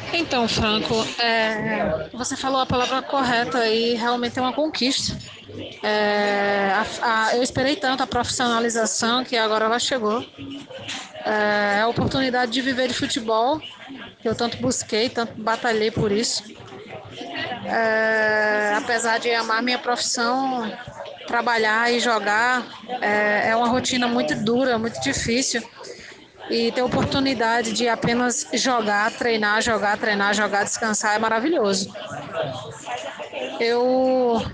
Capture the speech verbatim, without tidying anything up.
Então, Franco, é, você falou a palavra correta e realmente é uma conquista. É, a- a- eu esperei tanto a profissionalização que agora ela chegou. É, a oportunidade de viver de futebol, que eu tanto busquei, tanto batalhei por isso. É, apesar de amar minha profissão, trabalhar e jogar é, é uma rotina muito dura, muito difícil. E ter a oportunidade de apenas jogar, treinar, jogar, treinar, jogar, descansar é maravilhoso. Eu